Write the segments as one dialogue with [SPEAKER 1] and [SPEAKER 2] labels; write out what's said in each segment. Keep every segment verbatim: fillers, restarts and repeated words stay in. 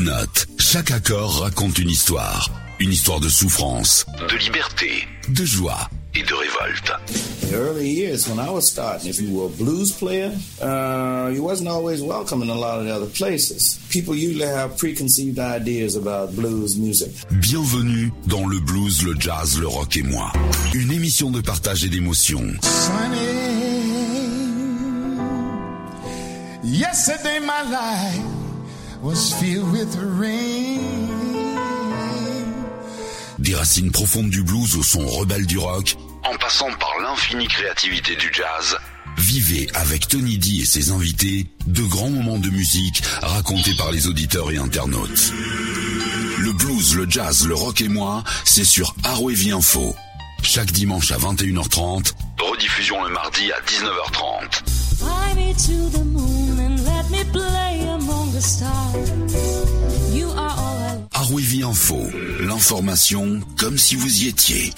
[SPEAKER 1] note, chaque accord raconte une histoire. Une histoire de souffrance, de liberté, de joie et de révolte.
[SPEAKER 2] In the early years, when I was starting, if you were a blues player, uh, you wasn't always welcome in a lot of the other places. People usually have preconceived ideas about blues music.
[SPEAKER 1] Bienvenue dans le blues, le jazz, le rock et moi. Une émission de partage et d'émotion.
[SPEAKER 3] Sunny, yesterday my life was filled with rain.
[SPEAKER 1] Des racines profondes du blues au son rebelle du rock, en passant par l'infinie créativité du jazz. Vivez avec Tony D et ses invités de grands moments de musique racontés par les auditeurs et internautes. Le blues, le jazz, le rock et moi, c'est sur Arwavy Info. Chaque dimanche à vingt et une heures trente, rediffusion le mardi à dix-neuf heures trente.
[SPEAKER 4] Fly me to the moon and let me play among the stars. You are all I...
[SPEAKER 1] Arwavy Info, l'information comme si vous y étiez.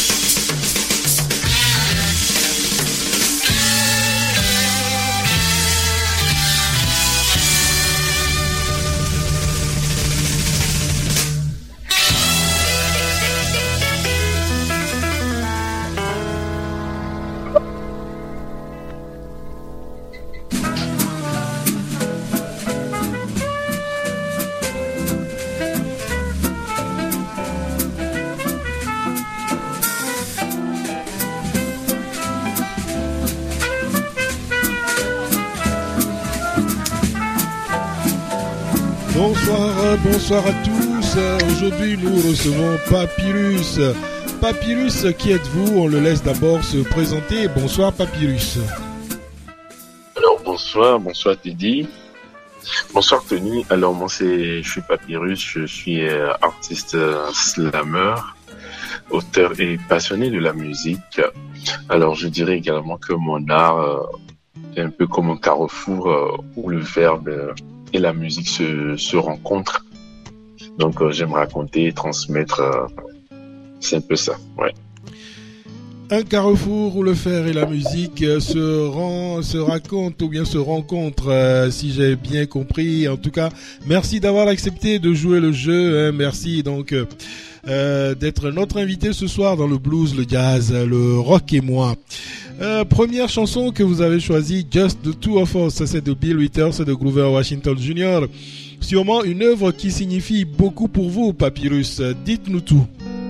[SPEAKER 5] Bonsoir, bonsoir à tous. Aujourd'hui, nous recevons Papyrus. Papyrus, qui êtes-vous? On le laisse d'abord se présenter. Bonsoir, Papyrus.
[SPEAKER 6] Alors, bonsoir, bonsoir Teddy. Bonsoir Tony. Alors, moi, c'est, je suis Papyrus. Je suis euh, artiste euh, slammer, auteur et passionné de la musique. Alors, je dirais également que mon art euh, est un peu comme un carrefour euh, où le verbe euh, et la musique se, se rencontrent. Donc, euh, j'aime raconter et transmettre. Euh, c'est un peu ça, ouais.
[SPEAKER 5] Un carrefour où le fer et la musique euh, se, rend, se racontent ou bien se rencontrent, euh, si j'ai bien compris. En tout cas, merci d'avoir accepté de jouer le jeu. Hein. Merci donc euh, euh, d'être notre invité ce soir dans le blues, le jazz, le rock et moi. Euh, première chanson que vous avez choisie, Just the Two of Us, ça c'est de Bill Withers et de Grover Washington junior Sûrement une œuvre qui signifie beaucoup pour vous, Papyrus. Dites-nous tout.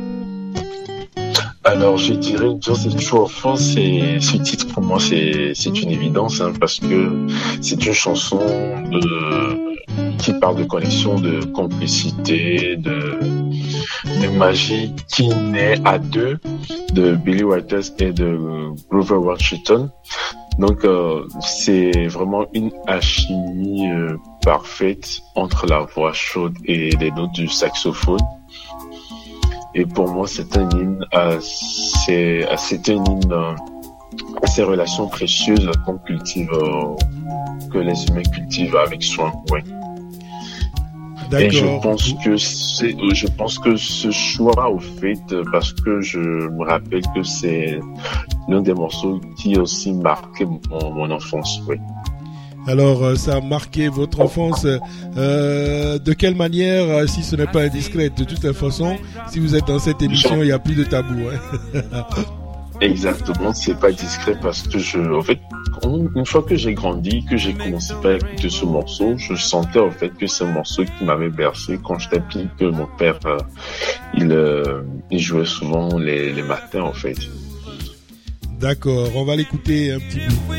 [SPEAKER 6] Alors, je dirais Just the Two of Us, c'est, ce titre pour moi, c'est, c'est une évidence, hein, parce que c'est une chanson de, qui parle de connexion, de complicité, de, de magie qui naît à deux, de Billy Withers et de Grover Washington. Donc, euh, c'est vraiment une alchimie euh, parfaite entre la voix chaude et les notes du saxophone. Et pour moi, c'est un hymne à ces, à c'est un hymne à ces relations précieuses qu'on cultive, euh, que les humains cultivent avec soin, ouais.
[SPEAKER 5] D'accord.
[SPEAKER 6] Et je pense que c'est, je pense que ce choix, au fait, parce que je me rappelle que c'est l'un des morceaux qui a aussi marqué mon, mon enfance, oui.
[SPEAKER 5] Alors, ça a marqué votre enfance. Euh, de quelle manière, si ce n'est pas indiscret? De toute façon, si vous êtes dans cette émission, il n'y a plus de tabou. Hein.
[SPEAKER 6] Exactement, c'est pas discret parce que je, en fait, une fois que j'ai grandi, que j'ai commencé à écouter ce morceau, je sentais en fait que c'est un morceau qui m'avait bercé quand j'étais petit, que mon père, euh, il, euh, il jouait souvent les, les matins en fait.
[SPEAKER 5] D'accord, on va l'écouter un petit peu.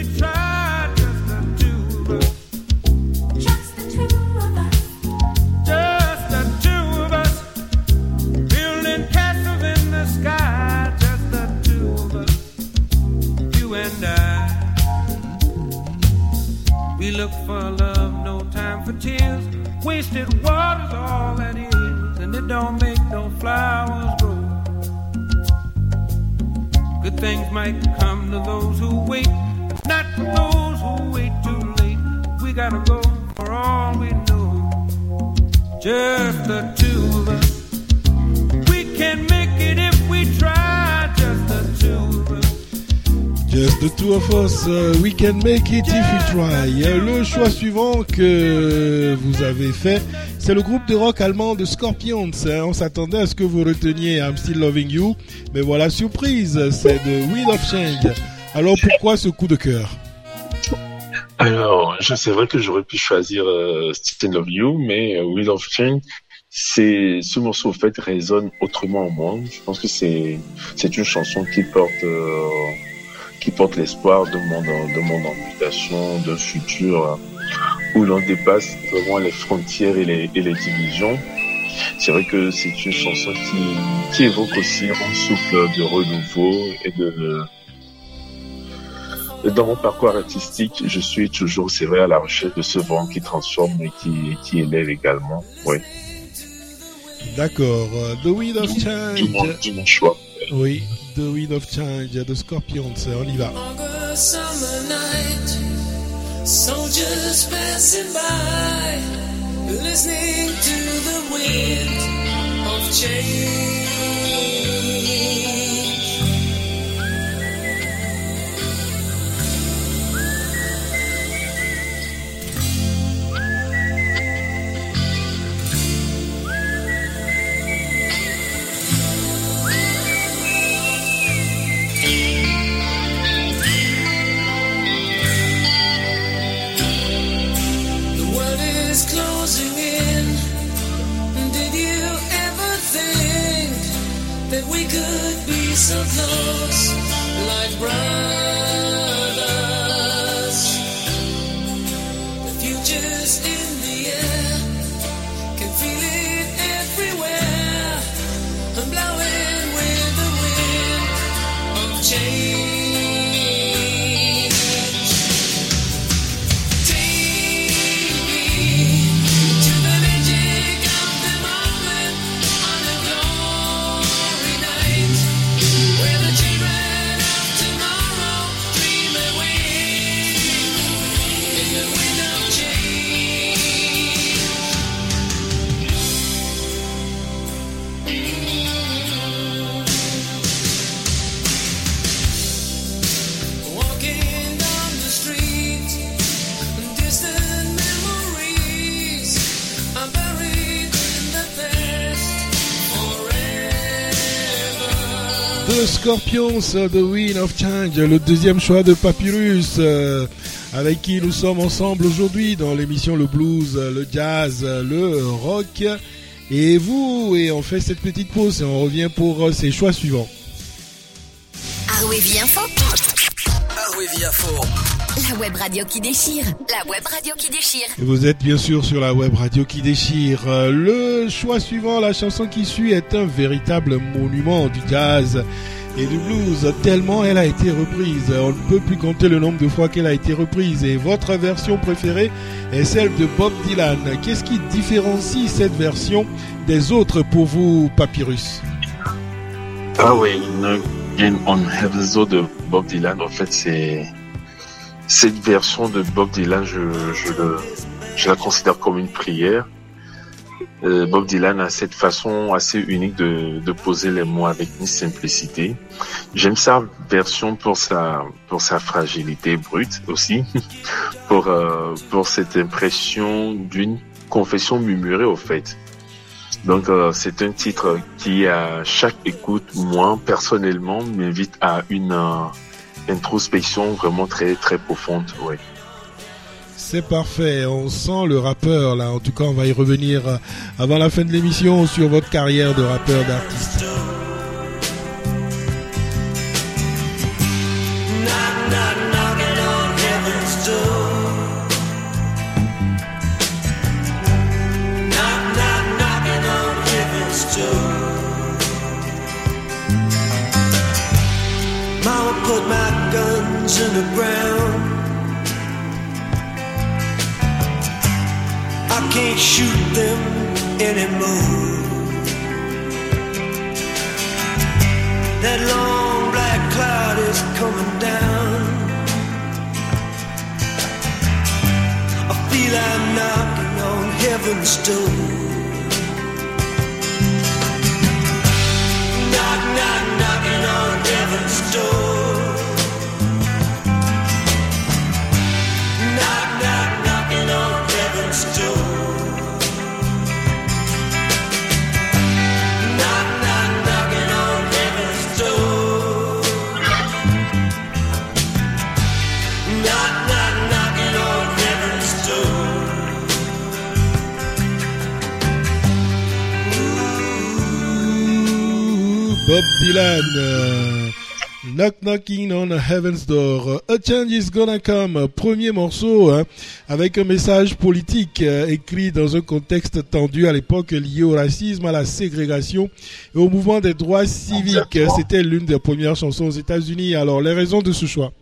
[SPEAKER 7] We look for love, no time for tears. Wasted water's all that is, and it don't make no flowers grow. Good things might come to those who wait, not for those who wait too late. We gotta go for all we know. Just the two of us. We can make it if we try. Just the two of us.
[SPEAKER 5] Just the two of us, uh, we can make it if we try. Le choix suivant que vous avez fait, c'est le groupe de rock allemand de Scorpions. On s'attendait à ce que vous reteniez I'm Still Loving You, mais voilà, surprise, c'est de Wind of Change. Alors pourquoi ce coup de cœur?
[SPEAKER 6] Alors, je, c'est vrai que j'aurais pu choisir euh, Still Love You, mais euh, Wind of Change, c'est ce morceau en fait résonne autrement en moi. Je pense que c'est c'est une chanson qui porte euh, qui porte l'espoir de mon de mon ambition, d'un futur où l'on dépasse vraiment les frontières et les et les divisions. C'est vrai que c'est une chanson qui qui évoque aussi un souffle de renouveau et de dans mon parcours artistique, je suis toujours, c'est vrai, à la recherche de ce vent qui transforme et qui, qui élève également. Oui.
[SPEAKER 5] D'accord. The Wind of Change.
[SPEAKER 6] Du mon, du mon choix.
[SPEAKER 5] Oui. The Wind of Change de Scorpions. On y va.
[SPEAKER 8] Summer night, soldiers passing by, listening to the wind of change. Closing in. Did you ever think that we could be so close, like brothers? The future's in the air, can feel it everywhere. I'm blowing with the wind of change.
[SPEAKER 5] The Scorpions, The Wind of Change, le deuxième choix de Papyrus, euh, avec qui nous sommes ensemble aujourd'hui dans l'émission Le Blues, le Jazz, le Rock. Et vous, et on fait cette petite pause et on revient pour ces choix suivants.
[SPEAKER 9] Arwevi Info.
[SPEAKER 10] Arwevi Info.
[SPEAKER 9] La web radio qui déchire. La web radio qui déchire.
[SPEAKER 5] Et vous êtes bien sûr sur la web radio qui déchire. Le choix suivant, la chanson qui suit, est un véritable monument du jazz et du blues, tellement elle a été reprise. On ne peut plus compter le nombre de fois qu'elle a été reprise. Et votre version préférée est celle de Bob Dylan. Qu'est-ce qui différencie cette version des autres pour vous, Papyrus?
[SPEAKER 6] Ah oui, Again on Heaven's Door de Bob Dylan, en fait, c'est... Cette version de Bob Dylan, je, je, le, je la considère comme une prière. Euh, Bob Dylan a cette façon assez unique de, de poser les mots avec une simplicité. J'aime sa version pour sa, pour sa fragilité brute aussi, pour, euh, pour cette impression d'une confession murmurée au fait. Donc euh, c'est un titre qui, à chaque écoute, moi personnellement, m'invite à une euh, introspection vraiment très très profonde. Ouais.
[SPEAKER 5] C'est parfait, on sent le rappeur là. En tout cas, on va y revenir avant la fin de l'émission sur votre carrière de rappeur, d'artiste.
[SPEAKER 8] Mama put my guns in the ground. I can't shoot them anymore. That long black cloud is coming down. I feel I'm knocking on heaven's door. Knock, knock, knocking on heaven's door.
[SPEAKER 5] Bob Dylan, euh, Knock Knocking on Heaven's Door. A Change is Gonna Come, premier morceau hein, avec un message politique euh, écrit dans un contexte tendu à l'époque lié au racisme, à la ségrégation et au mouvement des droits civiques. C'était l'une des premières chansons aux États-Unis. Alors, les raisons de ce choix?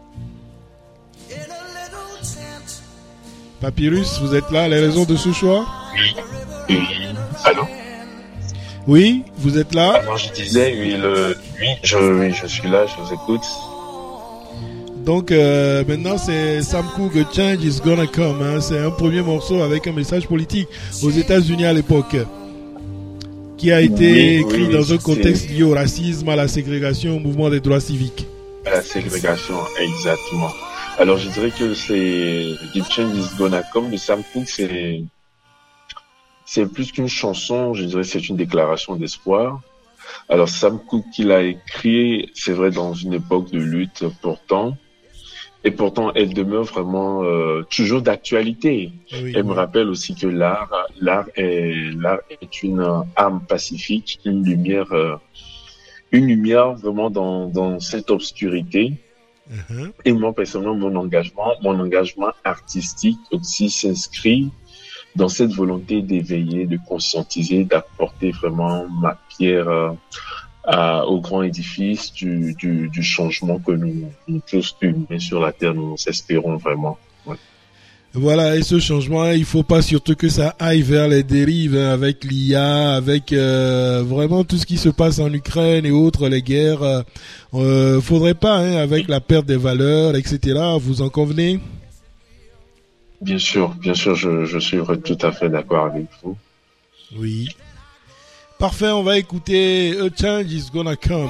[SPEAKER 5] Papyrus, vous êtes là, les raisons de ce choix?
[SPEAKER 6] Oui. Oui. Allô?
[SPEAKER 5] Oui, vous êtes là?
[SPEAKER 6] Alors, je disais, oui, le, oui, je, oui, je suis là, je vous écoute.
[SPEAKER 5] Donc, euh, maintenant, c'est Sam Cooke, A Change is Gonna Come. Hein, c'est un premier morceau avec un message politique aux États-Unis à l'époque, qui a été
[SPEAKER 6] oui,
[SPEAKER 5] écrit
[SPEAKER 6] oui,
[SPEAKER 5] dans
[SPEAKER 6] oui,
[SPEAKER 5] un contexte lié au racisme, à la ségrégation, au mouvement des droits civiques.
[SPEAKER 6] À la ségrégation, exactement. Alors, je dirais que c'est A Change is Gonna Come de Sam Cooke, c'est c'est plus qu'une chanson, je dirais c'est une déclaration d'espoir. Alors, Sam Cooke, il a écrit, c'est vrai, dans une époque de lutte pourtant, et pourtant, elle demeure vraiment euh, toujours d'actualité. Oui, elle oui. me rappelle aussi que l'art, l'art est, l'art est une arme pacifique, une lumière, euh, une lumière vraiment dans dans cette obscurité. Uh-huh. Et moi, personnellement, mon engagement, mon engagement artistique aussi s'inscrit dans cette volonté d'éveiller, de conscientiser, d'apporter vraiment ma pierre euh, à, au grand édifice du, du, du changement que nous, nous tous humains sur la Terre, nous espérons vraiment. Ouais.
[SPEAKER 5] Voilà, et ce changement, il faut pas surtout que ça aille vers les dérives hein, avec l'I A, avec euh, vraiment tout ce qui se passe en Ukraine et autres, les guerres. Euh, euh, faudrait pas, hein, avec la perte des valeurs, et cetera. Vous en convenez?
[SPEAKER 6] Bien sûr, bien sûr, je, je suis tout à fait d'accord avec vous.
[SPEAKER 5] Oui. Parfait, on va écouter A Change is Gonna Come.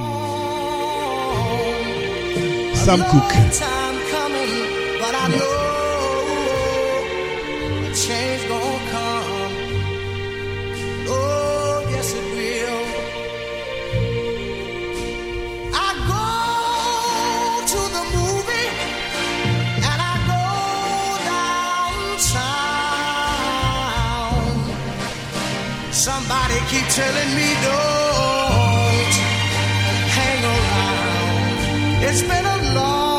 [SPEAKER 5] Sam Cooke.
[SPEAKER 11] Somebody keep telling me don't hang around. It's been a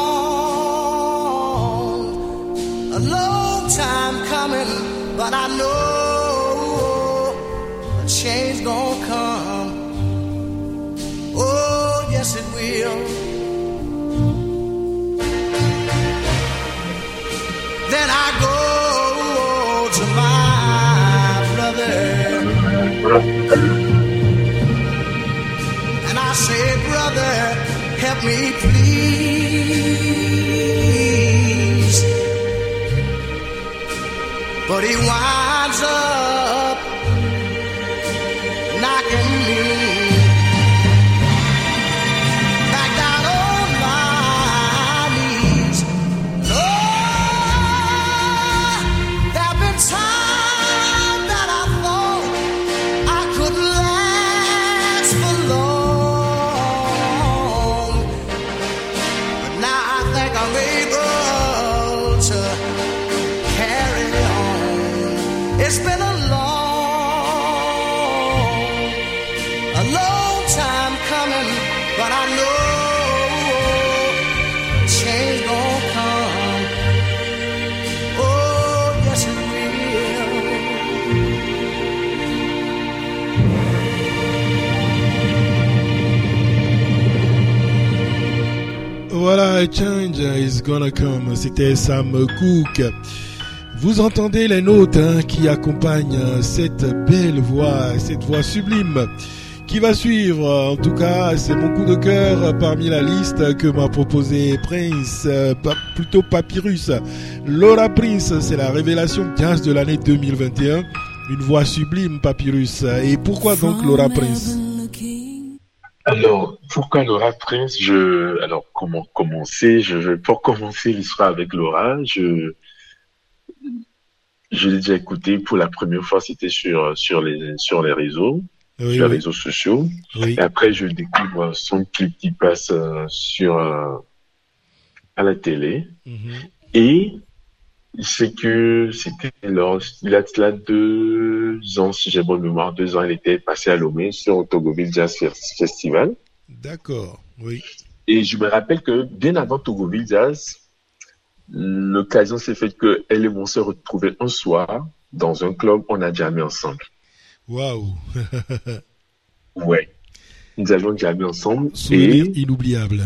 [SPEAKER 11] long, a long time coming, but I know a change gonna come. Oh, yes it will. Then I go to my brother. And I say, brother, help me please. But he winds up knocking me back down on my knees. Lord, there have been times it's been a long, a long time coming, but I know change gon' come. Oh, yes it
[SPEAKER 5] will. Voilà, A Change is Gonna Come. C'était Sam Cooke. Vous entendez les notes hein, qui accompagnent cette belle voix, cette voix sublime qui va suivre. En tout cas, c'est mon coup de cœur parmi la liste que m'a proposé Prince, euh, plutôt Papyrus. Laura Prince, c'est la révélation jazz de l'année deux mille vingt et un. Une voix sublime, Papyrus. Et pourquoi donc Laura Prince?
[SPEAKER 6] Alors, pourquoi Laura Prince? Je, alors, comment commencer? Je, pour commencer l'histoire avec Laura, je, Je l'ai déjà écouté pour la première fois, c'était sur sur les sur les réseaux, oui, sur oui. les réseaux sociaux. Oui. Et après, je découvre son clip qui passe euh, sur euh, à la télé. Mm-hmm. Et c'est que c'était lors, il y a cela deux ans, si j'ai bonne mémoire, deux ans, elle était passée à Lomé sur Togoville Jazz Festival.
[SPEAKER 5] D'accord, oui.
[SPEAKER 6] Et je me rappelle que bien avant Togoville Jazz, l'occasion s'est faite que elle et moi se retrouvaient un soir dans un club, on a jammé ensemble.
[SPEAKER 5] Waouh.
[SPEAKER 6] Ouais. Nous avions jammé ensemble.
[SPEAKER 5] Souvenir
[SPEAKER 6] et
[SPEAKER 5] inoubliable.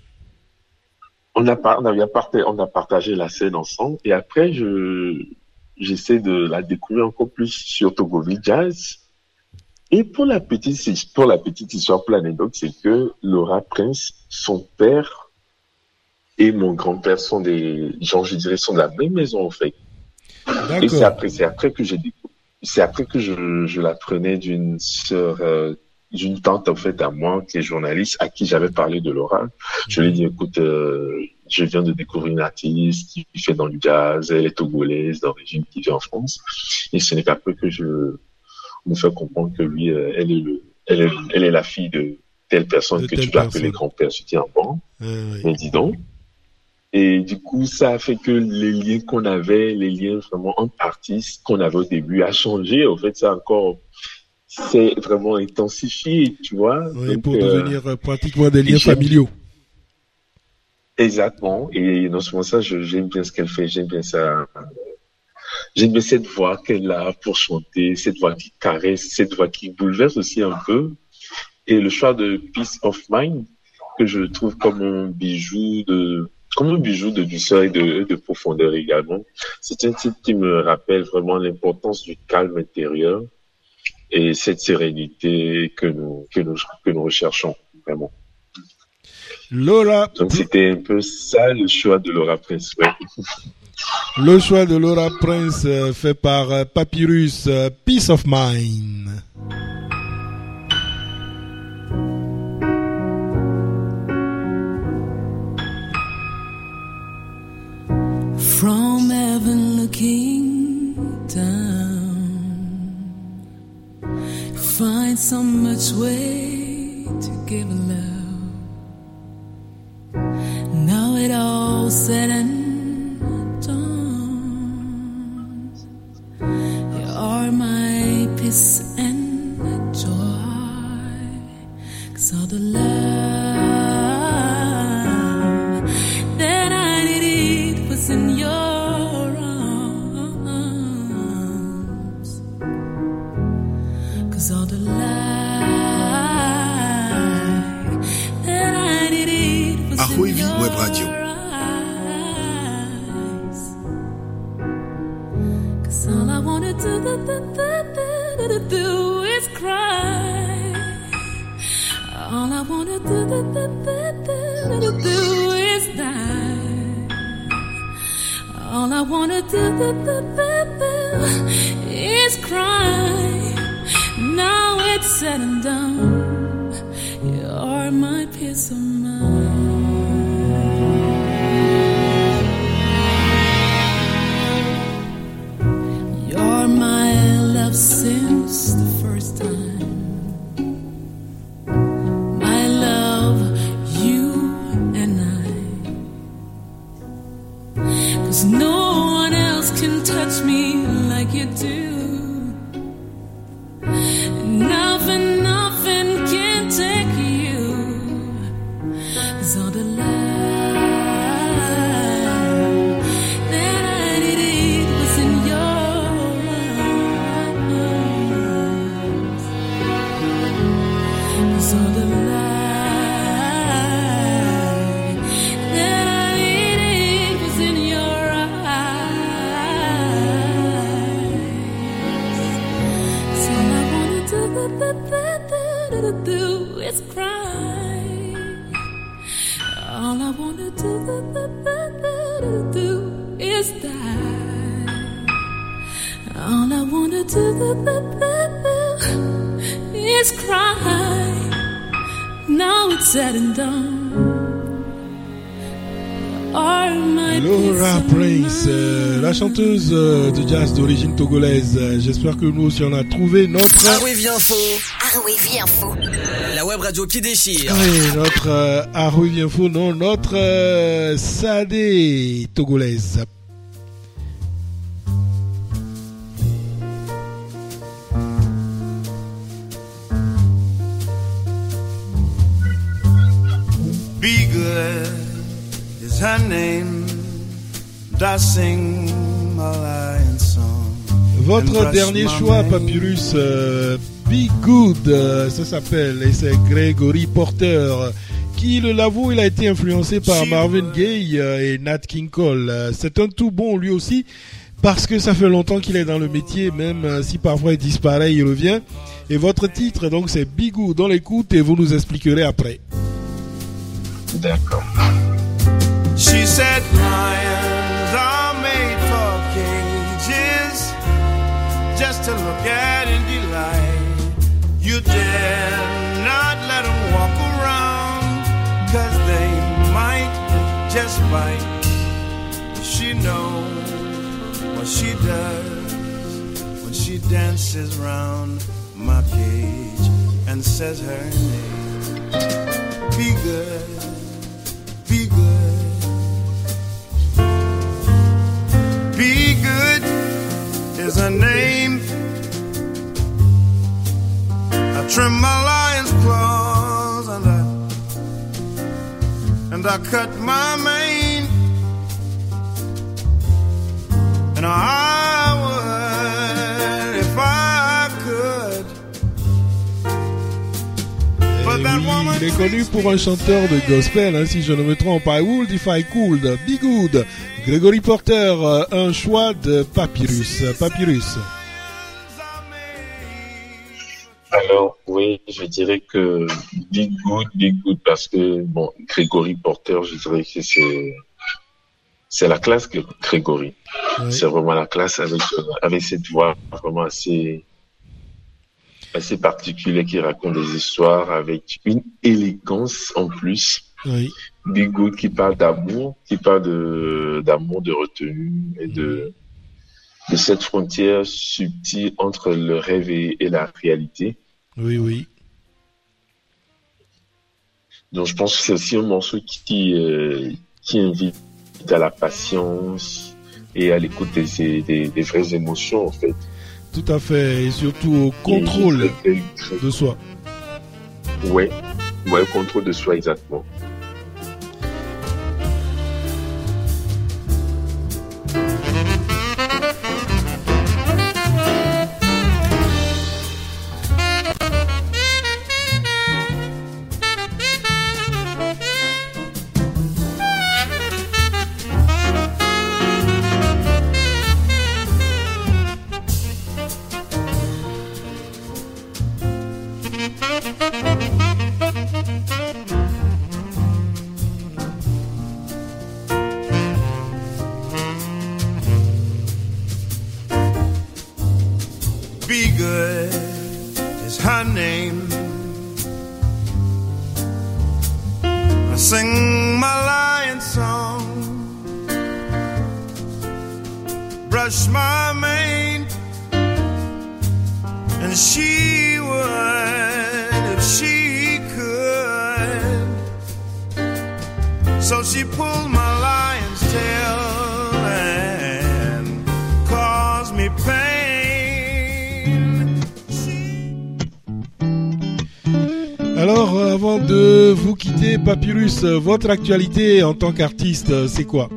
[SPEAKER 6] On a, par, on, a partagé, on a partagé la scène ensemble. Et après, je, j'essaie de la découvrir encore plus sur Togoville Jazz. Et pour la petite, pour la petite histoire, pour l'anecdote, c'est que Laura Prince, son père et mon grand-père sont des gens, je dirais, sont de la même maison, en fait.
[SPEAKER 5] D'accord.
[SPEAKER 6] Et c'est après, c'est après que j'ai découvert, c'est après que je, je l'apprenais d'une sœur, euh, d'une tante, en fait, à moi, qui est journaliste, à qui j'avais parlé de Laura. Je lui ai dit, écoute, euh, je viens de découvrir une artiste qui fait dans le jazz, elle est togolaise, d'origine, qui vit en France. Et ce n'est qu'après que je me fais comprendre que lui, euh, elle est le, elle est, elle est la fille de telle personne
[SPEAKER 5] de
[SPEAKER 6] que
[SPEAKER 5] telle
[SPEAKER 6] tu dois
[SPEAKER 5] personne.
[SPEAKER 6] appeler grand-père, je dis, ah bon?
[SPEAKER 5] Euh, oui.
[SPEAKER 6] Mais dis donc. Et du coup, ça a fait que les liens qu'on avait, les liens vraiment entre artistes qu'on avait au début a changé. En fait, ça a encore, c'est vraiment intensifié, tu vois.
[SPEAKER 5] Oui,
[SPEAKER 6] donc,
[SPEAKER 5] pour
[SPEAKER 6] euh,
[SPEAKER 5] devenir euh, pratiquement des liens
[SPEAKER 6] j'aime-
[SPEAKER 5] familiaux.
[SPEAKER 6] Exactement. Et non seulement ça, je, j'aime bien ce qu'elle fait, j'aime bien ça. J'aime bien cette voix qu'elle a pour chanter, cette voix qui caresse, cette voix qui bouleverse aussi un peu. Et le choix de Peace of Mind, que je trouve comme un bijou de, comme un bijou de douceur et de, de profondeur également. C'est un titre qui me rappelle vraiment l'importance du calme intérieur et cette sérénité que nous, que nous, que nous recherchons vraiment.
[SPEAKER 5] Laura,
[SPEAKER 6] Donc c'était un peu ça le choix de Laura Prince. Ouais.
[SPEAKER 5] le choix de Laura Prince euh, fait par euh, Papyrus, euh, Peace of Mind.
[SPEAKER 4] From heaven looking down, find so much way to give love. Now it all said and done. You are my peace and joy, 'cause all the love that I needed was in your arms. 'Cause all the light that I needed was
[SPEAKER 12] Ahoy
[SPEAKER 4] in
[SPEAKER 12] Vie
[SPEAKER 4] your
[SPEAKER 12] Web Radio.
[SPEAKER 4] eyes. 'Cause all I wanna do, do, do, do, do, do is cry. All I wanna do, do, do, do, do, do is die. All I wanna do, do, do, do, do is cry. Now it's said and done. You're my peace of mind. You're my love since the first time. My love, you and I. 'Cause no one else can touch me like you do. Nothing, nothing can take you. 'Cause all the love that I needed was in your arms. 'Cause all the light that I needed was in your eyes. So all I wanna do, do, do, do, do, do is cry. All I wanna do, do, do, do, do, do is die. All I wanna do, do, do, do, is cry. Now it's said and done. All my
[SPEAKER 5] Laura
[SPEAKER 4] peace of
[SPEAKER 5] Prince, euh, la chanteuse euh, de jazz d'origine togolaise. Euh, J'espère que nous aussi on a trouvé notre...
[SPEAKER 10] Arwevi Info.
[SPEAKER 9] Arwevi Info.
[SPEAKER 10] La web radio qui déchire.
[SPEAKER 5] Oui, notre euh, Arwevi Info, non, notre euh, Sadé togolaise.
[SPEAKER 11] Be good is her name. I sing my lion song.
[SPEAKER 5] Votre dernier choix, Papyrus, euh, Be Good, euh, ça s'appelle, et c'est Gregory Porter, qui, le l'avoue, il a été influencé par Marvin Gaye euh, et Nat King Cole. Euh, c'est un tout bon lui aussi, parce que ça fait longtemps qu'il est dans le métier, même euh, si parfois il disparaît, il revient. Et votre titre, donc, c'est Be Good. On l'écoute et vous nous expliquerez après.
[SPEAKER 6] D'accord.
[SPEAKER 11] She said lions are made for cages, just to look at and delight. You dare not let them walk around, cause they might just bite. She knows what she does when she dances round my cage and says her name. Be good, be good. Be good is her name. I trim my lion's claws and I and I cut my mane, and I would if I could. But that woman,
[SPEAKER 5] il est connu pour un chanteur de gospel, hein, si je ne me trompe pas. I would if I could. Be good. Gregory Porter, un choix de Papyrus. Papyrus.
[SPEAKER 6] Alors, oui, je dirais que Be Good, Be Good, parce que, bon, Gregory Porter, je dirais que c'est, c'est la classe que Gregory. Oui. C'est vraiment la classe avec, avec cette voix vraiment assez, assez particulière qui raconte des histoires avec une élégance en plus.
[SPEAKER 5] Oui.
[SPEAKER 6] Be Good qui parle d'amour, qui parle de, d'amour, de retenue et de, de cette frontière subtile entre le rêve et, et la réalité.
[SPEAKER 5] Oui, oui.
[SPEAKER 6] Donc je pense que c'est aussi un morceau qui, euh, qui invite à la patience et à l'écoute des, des, des vraies émotions en fait.
[SPEAKER 5] Tout à fait, et surtout au contrôle et, de soi.
[SPEAKER 6] Ouais, ouais, au contrôle de soi exactement.
[SPEAKER 11] Be good is her name. I sing my lion song, brush my mane, and she would if she could. So she pulled my lion's tail and caused me pain.
[SPEAKER 5] Alors, avant de vous quitter, Papyrus, votre actualité en tant qu'artiste, c'est quoi?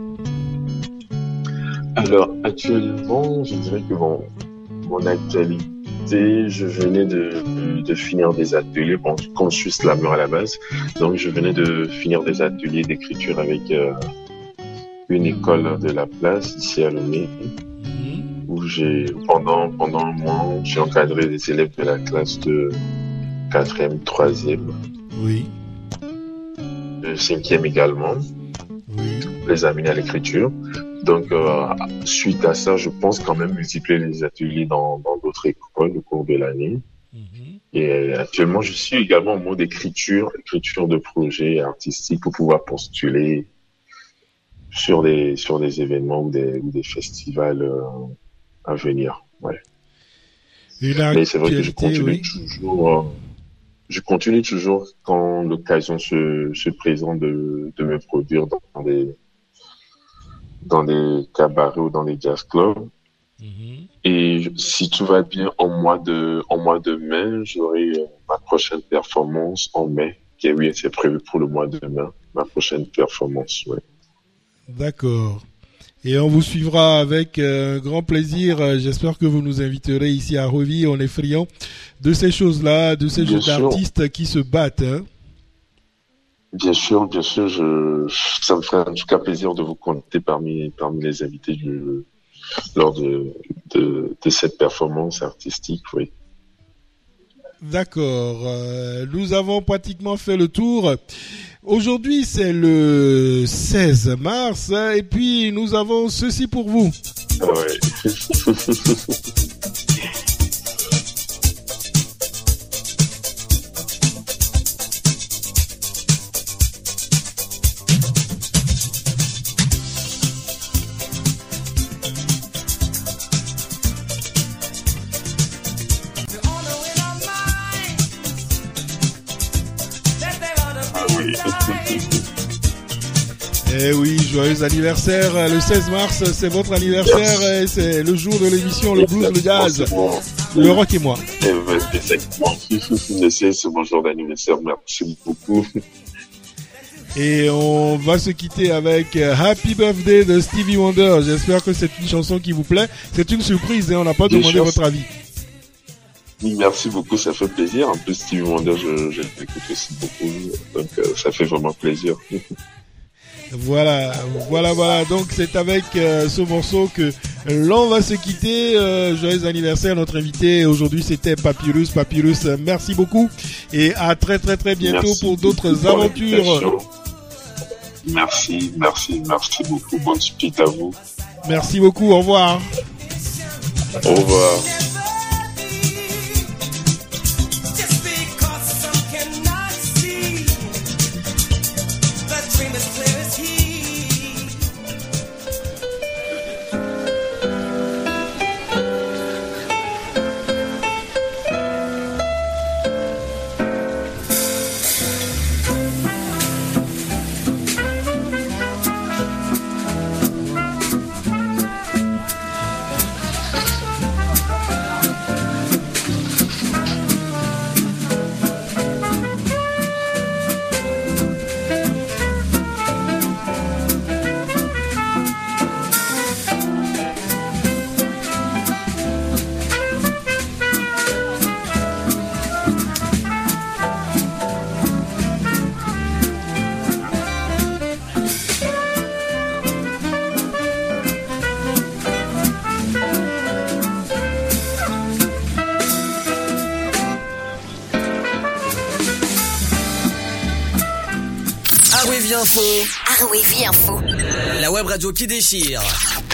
[SPEAKER 6] Alors, actuellement, je dirais que bon, mon actualité, je venais de, de, de finir des ateliers. Bon, comme je suis slammer à la base, donc je venais de finir des ateliers d'écriture avec euh, une école de la place, ici à Lomé, mmh. où j'ai, pendant, pendant un mois, j'ai encadré des élèves de la classe de quatrième, troisième.
[SPEAKER 5] Oui.
[SPEAKER 6] De cinquième également.
[SPEAKER 5] Oui.
[SPEAKER 6] Les amener à l'écriture. Donc, euh, suite à ça, je pense quand même multiplier les ateliers dans, dans d'autres écoles au cours de l'année. Mm-hmm. Et actuellement, je suis également en mode écriture, écriture de projets artistiques pour pouvoir postuler sur des, sur des événements ou des, ou des festivals euh, à venir. Ouais. Mais c'est vrai que je continue oui. toujours... Euh, Je continue toujours quand l'occasion se, se présente de, de me produire dans des, dans des cabarets ou dans des jazz clubs. Mm-hmm. Et si tout va bien, en mois de, en mois de mai, j'aurai ma prochaine performance en mai et oui, c'est prévu pour le mois de mai, ma prochaine performance, ouais.
[SPEAKER 5] D'accord. Et on vous suivra avec euh, grand plaisir. J'espère que vous nous inviterez ici à Reville. On est friands de ces choses-là, de ces jeux d'artistes qui se battent. Hein.
[SPEAKER 6] Bien sûr, bien sûr. Je, ça me ferait en tout cas plaisir de vous compter parmi parmi les invités du, lors de, de de cette performance artistique. Oui.
[SPEAKER 5] D'accord. Euh, nous avons pratiquement fait le tour. Aujourd'hui, c'est le seize mars, hein, et puis nous avons ceci pour vous.
[SPEAKER 6] Ouais.
[SPEAKER 5] Eh oui, joyeux anniversaire, le seize mars, c'est votre anniversaire, et c'est le jour de l'émission Le Blues, le Jazz, le rock et moi.
[SPEAKER 6] Exactement, c'est mon jour d'anniversaire, merci beaucoup.
[SPEAKER 5] Et on va se quitter avec Happy Birthday de Stevie Wonder. J'espère que c'est une chanson qui vous plaît. C'est une surprise et on n'a pas demandé votre avis.
[SPEAKER 6] Merci beaucoup, ça fait plaisir. En plus, Stevie Wonder, je, je l'écoute aussi beaucoup, donc euh, ça fait vraiment plaisir.
[SPEAKER 5] Voilà, voilà, voilà. Donc c'est avec euh, ce morceau que l'on va se quitter. Euh, joyeux anniversaire, notre invité aujourd'hui c'était Papyrus. Papyrus, merci beaucoup et à très très très bientôt merci pour d'autres aventures.
[SPEAKER 6] Merci, merci, merci beaucoup. Bonne suite à vous.
[SPEAKER 5] Merci beaucoup. Au revoir.
[SPEAKER 6] Au revoir.
[SPEAKER 10] Info.
[SPEAKER 9] Arwevi Info.
[SPEAKER 10] La web radio qui déchire.